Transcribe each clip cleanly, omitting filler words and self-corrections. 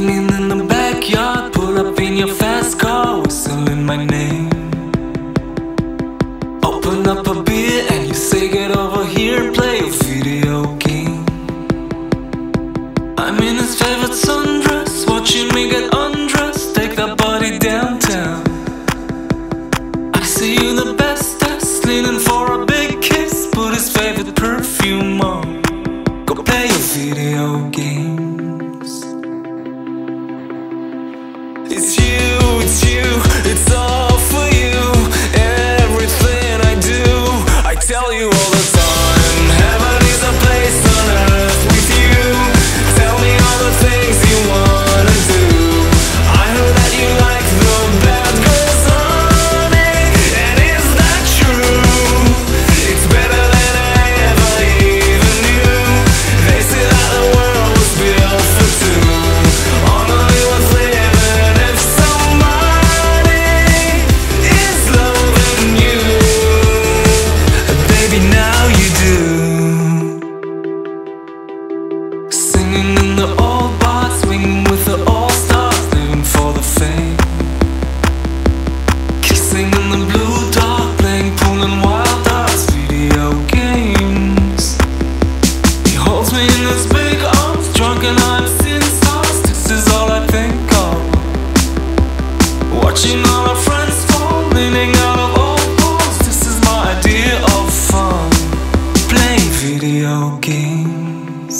Singing in the backyard, pull up in your fast car, whistling my name. Open up a beer and you say get over here and play a video game. I'm in his favorite sundress, watching me get undressed, take that body downtown. I see you the bestest, leaning for a big kiss, put his favorite perfume on, go play your video games. It's you, it's all for you. Everything I do, I tell you all the time. Heaven is a place on earth with you. Tell me all the things you wanna do. I heard that you like the bad girls, honey, and is that true? It's better than I ever even knew. They say that the world was built for two, only worth living if somebody is loving you. Baby, now you do. Singing in the old bar, swinging with the all-stars, living for the fame. Kissing in the blue dark, playing pool and wild darts, video games. He holds me in his big arms, drunk and I'm seeing stars. This is all I think of, watching all our friends fall, leaning out of old balls. This is my idea of fun, playing video games.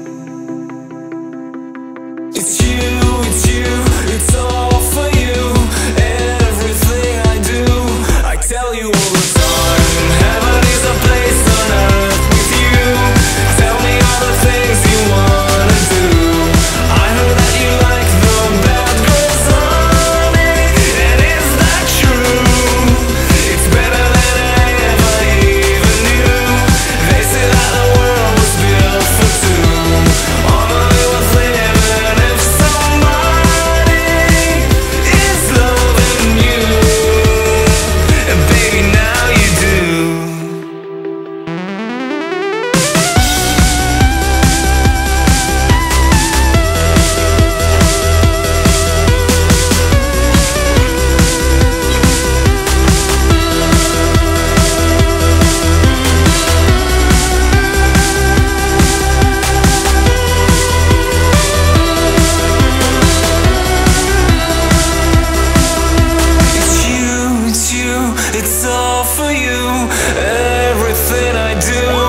It's you, it's all for you. Everything I do, I tell you all the time. Heaven is a place on earth with you. Tell me all the things you wanna do. I heard that you like the bad girls, honey, and is that true? It's better than I ever even knew. They say that the world was built for two, only worth living if somebody is loving you. And baby, now you do. It's you, it's all for you. Everything I do,